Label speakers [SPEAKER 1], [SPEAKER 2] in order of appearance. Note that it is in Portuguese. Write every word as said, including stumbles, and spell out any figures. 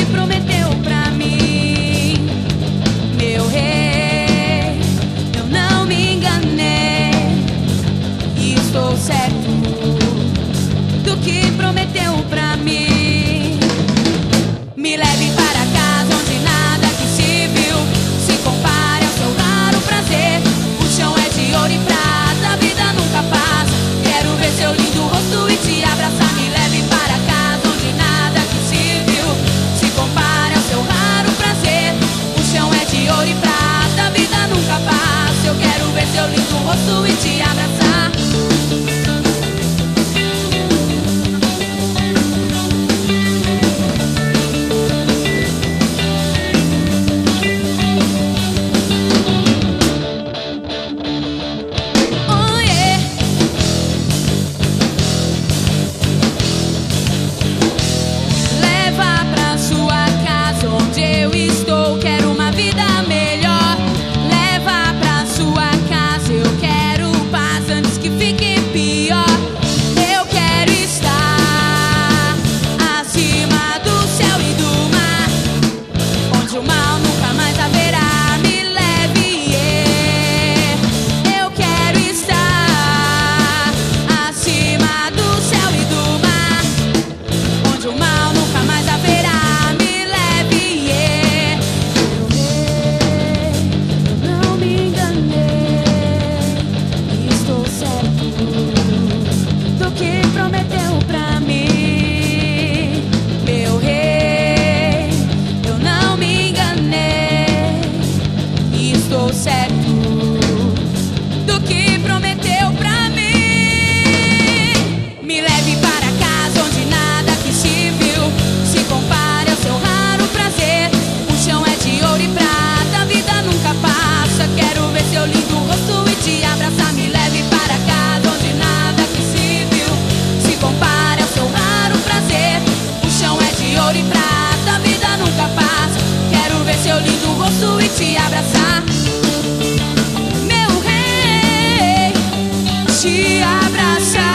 [SPEAKER 1] prometeu pra mim. Meu rei, eu não me enganei, e estou certo do que prometeu pra mim. Me leve para casa onde nada que se viu se compare ao seu raro prazer. O chão é de ouro e prata, a vida nunca passa. Quero ver seu lindo rosto e te abraçar. Me leve para casa onde nada que se viu se compare ao seu raro prazer. O chão é de ouro e prata, a vida nunca passa. Eu quero ver seu lindo rosto e te abraçar. E te abraçar, meu rei, te abraçar.